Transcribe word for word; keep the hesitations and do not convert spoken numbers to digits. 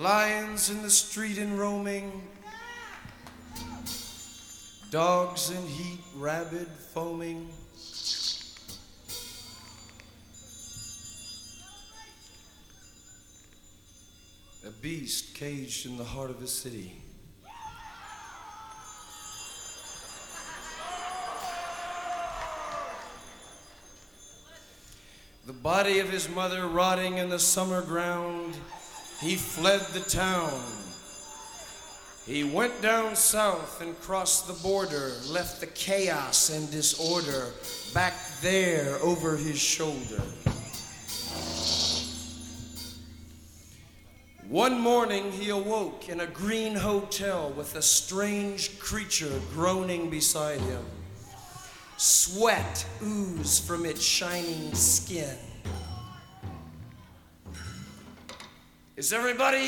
lions in the street and roaming, dogs in heat, rabid, foaming. A beast caged in the heart of a city. The body of his mother rotting in the summer ground, he fled the town. He went down south and crossed the border, left the chaos and disorder back there over his shoulder. One morning he awoke in a green hotel with a strange creature groaning beside him. Sweat oozed from its shining skin. Is everybody